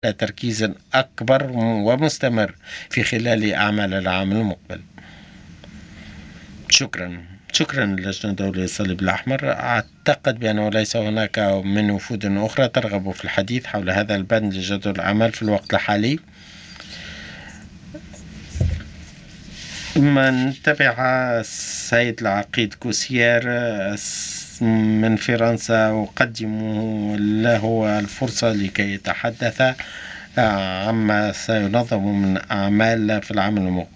تركيز أكبر ومستمر في خلال أعمال العام المقبل. شكرا للجنة الدولية للصليب الأحمر. أعتقد بأنه ليس هناك من وفود أخرى ترغب في الحديث حول هذا البند لجدول الأعمال في الوقت الحالي. من تبع السيد العقيد كوسير من فرنسا أقدم له الفرصة لكي يتحدث عما سينظم من أعمال في العام المقبل.